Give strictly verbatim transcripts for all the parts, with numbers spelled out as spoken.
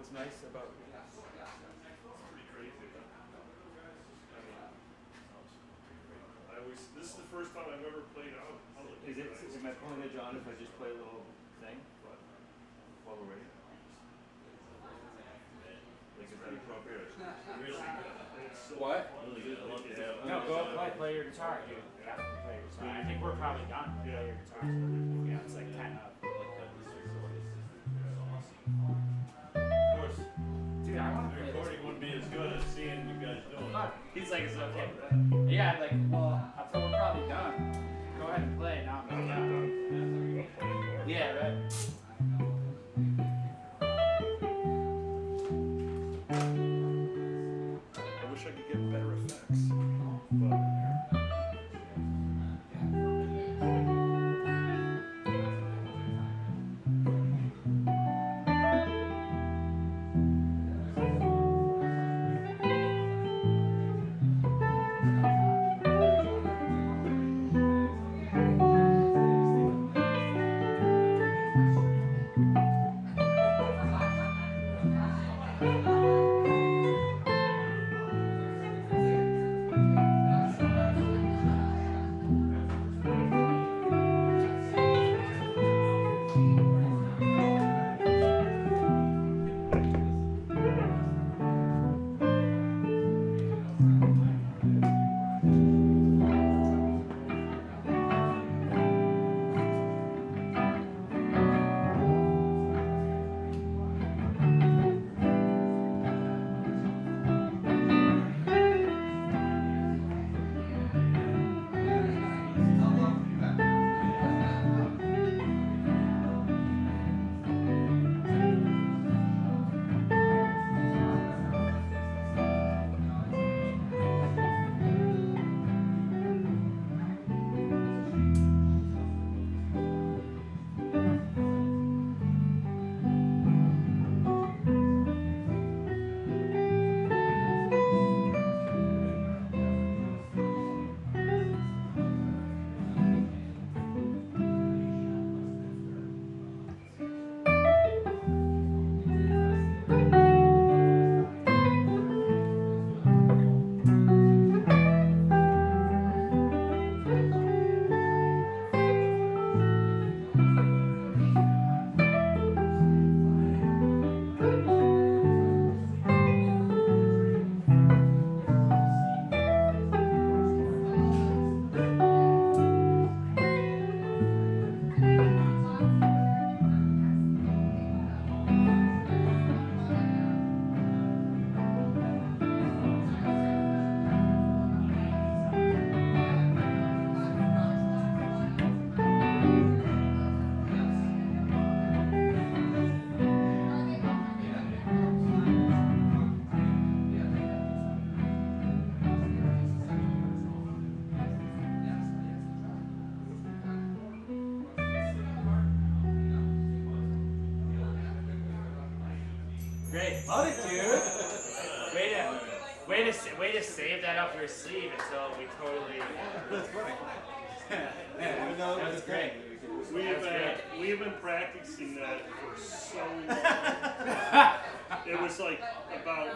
what's nice about? It's pretty crazy. I mean, I always. This is the first time I've ever played out in public. Is it? Is my point there, John? If I just play a little thing, but while we're waiting. Like, is that appropriate? Really good. It's so What? Really good. I love to have. No, go play, play your guitar, dude. Yeah, play your guitar. I think we're probably done. Play your guitar. Yeah, it's like ten up. Of course. Dude, I want to play Recording wouldn't be as good as seeing you guys doing it. He's like, it's okay. Yeah, like, well, I thought we're probably done. Go ahead and play now. I'm not done. Yeah, right. I wish I could get better effects. But Great. Love it, dude. Way to, way to, sa- way to save that up your sleeve until we totally. That's funny. Yeah, We know that was it's great. we have That's been we have been practicing that for so long. It was like about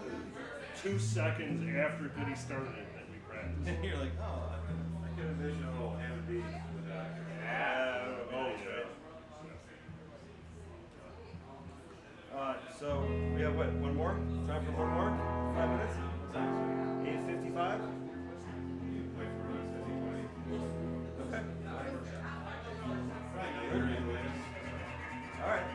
two seconds after Goody started it that we practiced. And you're like, oh, I can envision a little Hannah B with that. Yeah. Oh yeah. Uh, so we have what? One more? Time for one more? Five minutes? eight fifty-five? Wait for us, fifty, twenty. Okay. Right, All right.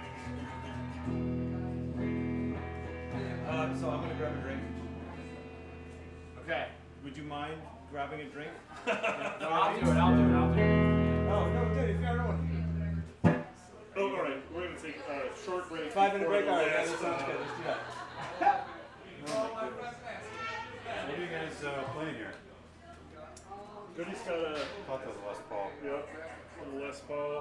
Um, so I'm gonna grab a drink. Okay. Would you mind grabbing a drink? No, I'll do it. I'll do it. I'll do it. Oh no, dude! If you got one. Oh, all right. We're gonna take a short break. Five minute before break. the All right, yeah, last, that sounds uh, good. Let's do that. What are you guys uh, playing here? Goody's got a I thought that was Les Paul. yep, a Les Paul.